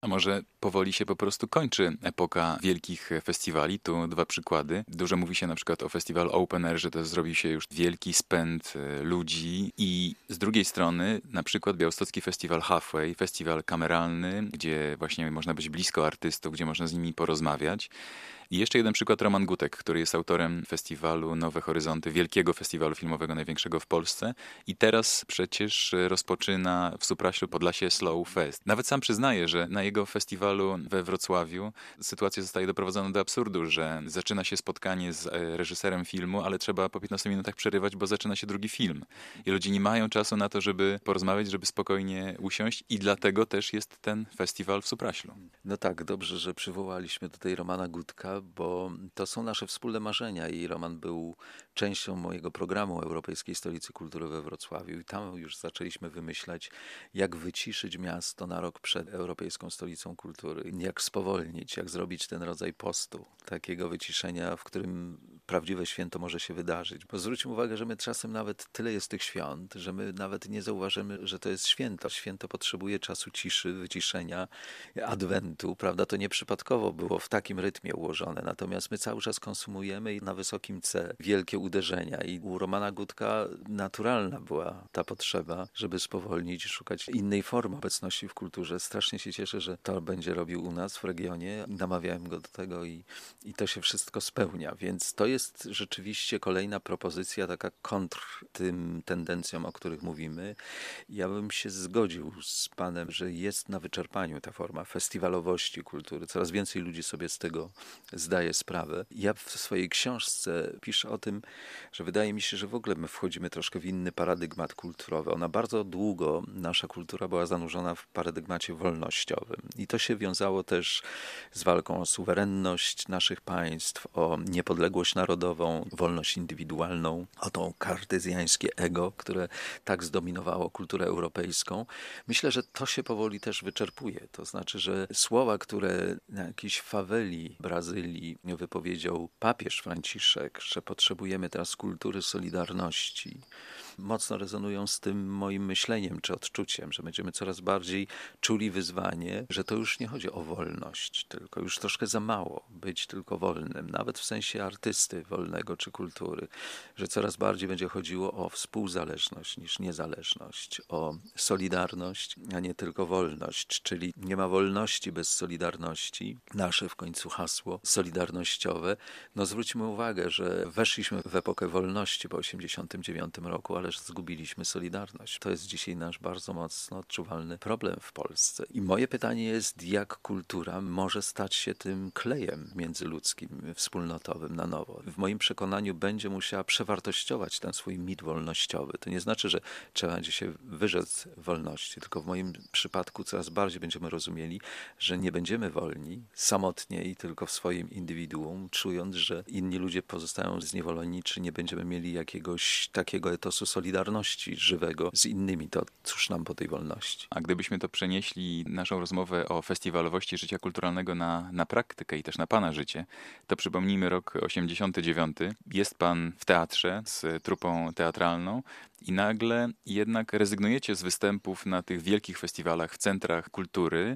Może powoli się po prostu kończy epoka wielkich festiwali. Tu dwa przykłady. Dużo mówi się na przykład o festiwalu Open Air, że to zrobił się już wielki spęd ludzi i z drugiej strony na przykład białostocki festiwal Halfway, festiwal kameralny, gdzie właśnie można być blisko artystów, gdzie można z nimi porozmawiać. I jeszcze jeden przykład, Roman Gutek, który jest autorem festiwalu Nowe Horyzonty, wielkiego festiwalu filmowego, największego w Polsce. I teraz przecież rozpoczyna w Supraślu Podlasie Slow Fest. Nawet sam przyznaje, że na jego festiwalu we Wrocławiu sytuacja zostaje doprowadzona do absurdu, że zaczyna się spotkanie z reżyserem filmu, ale trzeba po 15 minutach przerywać, bo zaczyna się drugi film. I ludzie nie mają czasu na to, żeby porozmawiać, żeby spokojnie usiąść i dlatego też jest ten festiwal w Supraślu. No tak, dobrze, że przywołaliśmy tutaj Romana Gutka, bo to są nasze wspólne marzenia i Roman był częścią mojego programu Europejskiej Stolicy Kultury we Wrocławiu i tam już zaczęliśmy wymyślać, jak wyciszyć miasto na rok przed Europejską Stolicą Kultury, jak spowolnić, jak zrobić ten rodzaj postu, takiego wyciszenia, w którym prawdziwe święto może się wydarzyć. Bo zwróćmy uwagę, że my czasem nawet tyle jest tych świąt, że my nawet nie zauważymy, że to jest święto. Święto potrzebuje czasu ciszy, wyciszenia, adwentu, prawda? To nieprzypadkowo było w takim rytmie ułożone. Natomiast my cały czas konsumujemy i na wysokim C wielkie uderzenia. I u Romana Gutka naturalna była ta potrzeba, żeby spowolnić i szukać innej formy obecności w kulturze. Strasznie się cieszę, że to będzie robił u nas w regionie. Namawiałem go do tego i to się wszystko spełnia. Więc to jest rzeczywiście kolejna propozycja, taka kontr tym tendencjom, o których mówimy. Ja bym się zgodził z panem, że jest na wyczerpaniu ta forma festiwalowości kultury. Coraz więcej ludzi sobie z tego zdaje sprawę. Ja w swojej książce piszę o tym, że wydaje mi się, że w ogóle my wchodzimy troszkę w inny paradygmat kulturowy. Ona bardzo długo, nasza kultura była zanurzona w paradygmacie wolnościowym. I to się wiązało też z walką o suwerenność naszych państw, o niepodległość narodową, wolność indywidualną, o to kartezjańskie ego, które tak zdominowało kulturę europejską. Myślę, że to się powoli też wyczerpuje. To znaczy, że słowa, które na jakiejś faweli Brazylii wypowiedział papież Franciszek, że potrzebujemy teraz kultury solidarności, mocno rezonują z tym moim myśleniem czy odczuciem, że będziemy coraz bardziej czuli wyzwanie, że to już nie chodzi o wolność, tylko już troszkę za mało być tylko wolnym, nawet w sensie artysty wolnego czy kultury, że coraz bardziej będzie chodziło o współzależność niż niezależność, o solidarność, a nie tylko wolność, czyli nie ma wolności bez solidarności. Nasze w końcu hasło solidarnościowe. No zwróćmy uwagę, że weszliśmy w epokę wolności po 1989 roku, ale zgubiliśmy solidarność. To jest dzisiaj nasz bardzo mocno odczuwalny problem w Polsce. I moje pytanie jest, jak kultura może stać się tym klejem międzyludzkim, wspólnotowym na nowo. W moim przekonaniu będzie musiała przewartościować ten swój mit wolnościowy. To nie znaczy, że trzeba będzie się wyrzec wolności, tylko w moim przypadku coraz bardziej będziemy rozumieli, że nie będziemy wolni samotnie i tylko w swoim indywiduum, czując, że inni ludzie pozostają zniewoleni, czy nie będziemy mieli jakiegoś takiego etosu solidarności żywego z innymi. To cóż nam po tej wolności? A gdybyśmy to przenieśli, naszą rozmowę o festiwalowości życia kulturalnego na praktykę i też na pana życie, to przypomnijmy rok 89. Jest pan w teatrze z trupą teatralną i nagle jednak rezygnujecie z występów na tych wielkich festiwalach w centrach kultury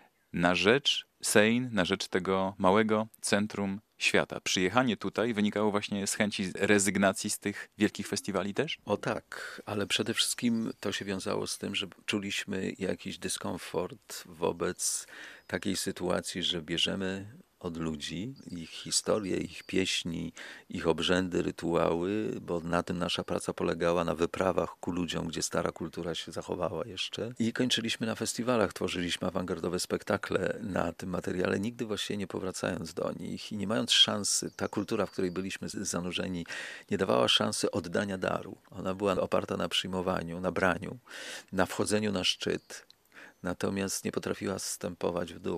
na rzecz Sejn, na rzecz tego małego centrum świata. Przyjechanie tutaj wynikało właśnie z chęci rezygnacji z tych wielkich festiwali też? O tak, ale przede wszystkim to się wiązało z tym, że czuliśmy jakiś dyskomfort wobec takiej sytuacji, że bierzemy od ludzi ich historie, ich pieśni, ich obrzędy, rytuały, bo na tym nasza praca polegała, na wyprawach ku ludziom, gdzie stara kultura się zachowała jeszcze. I kończyliśmy na festiwalach, tworzyliśmy awangardowe spektakle na tym materiale, nigdy właściwie nie powracając do nich i nie mając szansy, ta kultura, w której byliśmy zanurzeni, nie dawała szansy oddania daru. Ona była oparta na przyjmowaniu, na braniu, na wchodzeniu na szczyt, natomiast nie potrafiła zstępować w dół.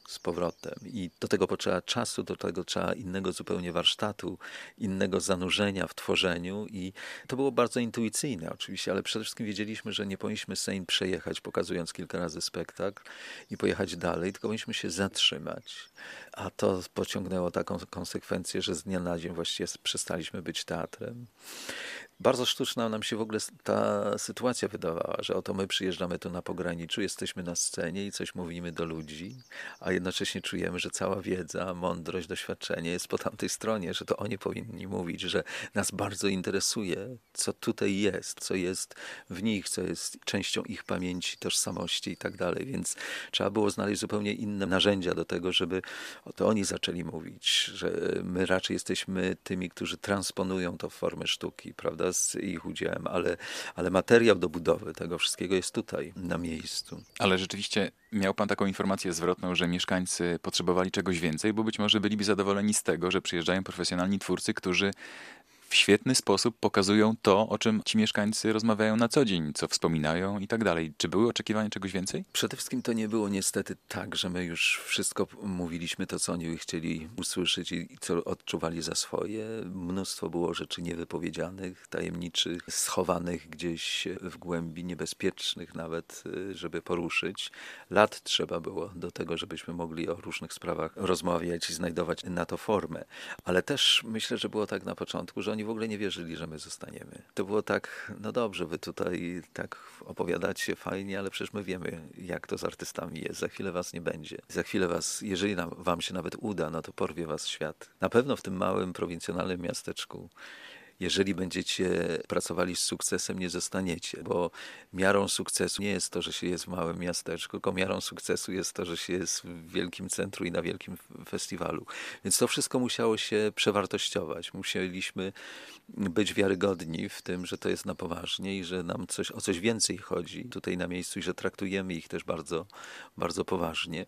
z powrotem. I do tego potrzeba czasu, do tego trzeba innego zupełnie warsztatu, innego zanurzenia w tworzeniu i to było bardzo intuicyjne oczywiście, ale przede wszystkim wiedzieliśmy, że nie powinniśmy scen przejechać, pokazując kilka razy spektakl i pojechać dalej, tylko powinniśmy się zatrzymać. A to pociągnęło taką konsekwencję, że z dnia na dzień właściwie przestaliśmy być teatrem. Bardzo sztuczna nam się w ogóle ta sytuacja wydawała, że oto my przyjeżdżamy tu na pograniczu, jesteśmy na scenie i coś mówimy do ludzi, a jednocześnie czujemy, że cała wiedza, mądrość, doświadczenie jest po tamtej stronie, że to oni powinni mówić, że nas bardzo interesuje, co tutaj jest, co jest w nich, co jest częścią ich pamięci, tożsamości i tak dalej. Więc trzeba było znaleźć zupełnie inne narzędzia do tego, żeby to oni zaczęli mówić, że my raczej jesteśmy tymi, którzy transponują to w formę sztuki, prawda? Z ich udziałem, ale materiał do budowy tego wszystkiego jest tutaj, na miejscu. Ale rzeczywiście miał pan taką informację zwrotną, że mieszkańcy potrzebowali czegoś więcej, bo być może byliby zadowoleni z tego, że przyjeżdżają profesjonalni twórcy, którzy w świetny sposób pokazują to, o czym ci mieszkańcy rozmawiają na co dzień, co wspominają i tak dalej. Czy były oczekiwania czegoś więcej? Przede wszystkim to nie było niestety tak, że my już wszystko mówiliśmy to, co oni chcieli usłyszeć i co odczuwali za swoje. Mnóstwo było rzeczy niewypowiedzianych, tajemniczych, schowanych gdzieś w głębi, niebezpiecznych nawet, żeby poruszyć. Lat trzeba było do tego, żebyśmy mogli o różnych sprawach rozmawiać i znajdować na to formę. Ale też myślę, że było tak na początku, że oni w ogóle nie wierzyli, że my zostaniemy. To było tak, no dobrze, wy tutaj tak opowiadacie fajnie, ale przecież my wiemy, jak to z artystami jest. Za chwilę was nie będzie. Za chwilę was, jeżeli wam się nawet uda, no to porwie was świat. Na pewno w tym małym, prowincjonalnym miasteczku, jeżeli będziecie pracowali z sukcesem, nie zostaniecie, bo miarą sukcesu nie jest to, że się jest w małym miasteczku, tylko miarą sukcesu jest to, że się jest w wielkim centrum i na wielkim festiwalu. Więc to wszystko musiało się przewartościować. Musieliśmy być wiarygodni w tym, że to jest na poważnie i że nam o coś więcej chodzi tutaj na miejscu i że traktujemy ich też bardzo, bardzo poważnie.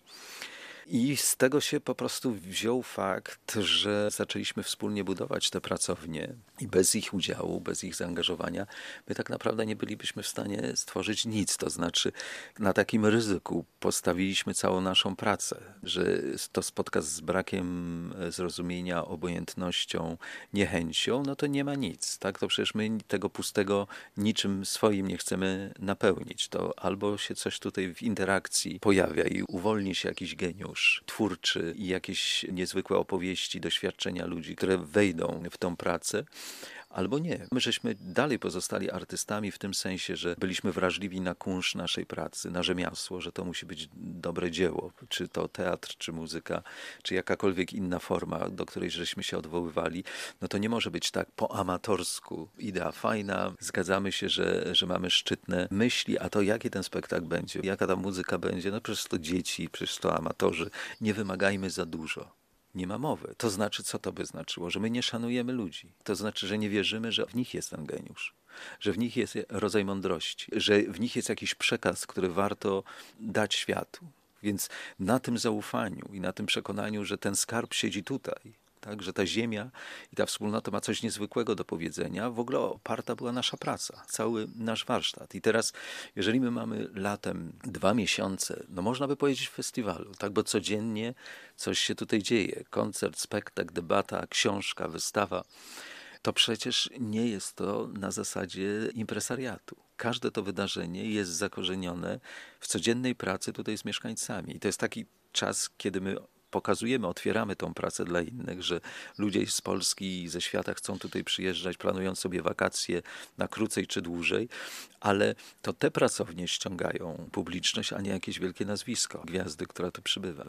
I z tego się po prostu wziął fakt, że zaczęliśmy wspólnie budować te pracownie i bez ich udziału, bez ich zaangażowania, my tak naprawdę nie bylibyśmy w stanie stworzyć nic. To znaczy na takim ryzyku postawiliśmy całą naszą pracę, że to spotka z brakiem zrozumienia, obojętnością, niechęcią, no to nie ma nic. Tak? To przecież my tego pustego niczym swoim nie chcemy napełnić. To albo się coś tutaj w interakcji pojawia i uwolni się jakiś geniusz twórczy i jakieś niezwykłe opowieści, doświadczenia ludzi, które wejdą w tą pracę, albo nie. My żeśmy dalej pozostali artystami w tym sensie, że byliśmy wrażliwi na kunsz naszej pracy, na rzemiosło, że to musi być dobre dzieło, czy to teatr, czy muzyka, czy jakakolwiek inna forma, do której żeśmy się odwoływali. No to nie może być tak po amatorsku. Idea fajna, zgadzamy się, że mamy szczytne myśli, a to jaki ten spektakl będzie, jaka ta muzyka będzie, no przecież to dzieci, przecież to amatorzy. Nie wymagajmy za dużo. Nie ma mowy. To znaczy, co to by znaczyło? Że my nie szanujemy ludzi. To znaczy, że nie wierzymy, że w nich jest ten geniusz. Że w nich jest rodzaj mądrości. Że w nich jest jakiś przekaz, który warto dać światu. Więc na tym zaufaniu i na tym przekonaniu, że ten skarb siedzi tutaj, tak, że ta ziemia i ta wspólnota ma coś niezwykłego do powiedzenia, w ogóle oparta była nasza praca, cały nasz warsztat. I teraz, jeżeli my mamy latem 2 miesiące, no można by powiedzieć festiwalu, tak, bo codziennie coś się tutaj dzieje. Koncert, spektakl, debata, książka, wystawa. To przecież nie jest to na zasadzie impresariatu. Każde to wydarzenie jest zakorzenione w codziennej pracy tutaj z mieszkańcami. I to jest taki czas, kiedy my pokazujemy, otwieramy tą pracę dla innych, że ludzie z Polski i ze świata chcą tutaj przyjeżdżać, planując sobie wakacje na krócej czy dłużej, ale to te pracownie ściągają publiczność, a nie jakieś wielkie nazwisko gwiazdy, która tu przybywa.